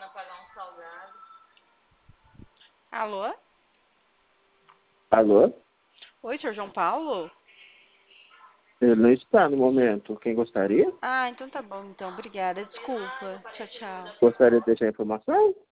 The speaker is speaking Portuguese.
Alô? Alô? Oi, senhor João Paulo? Ele não está no momento. Quem gostaria? Ah, então tá bom, então. Obrigada. Desculpa. Tchau, tchau. Gostaria de deixar informação?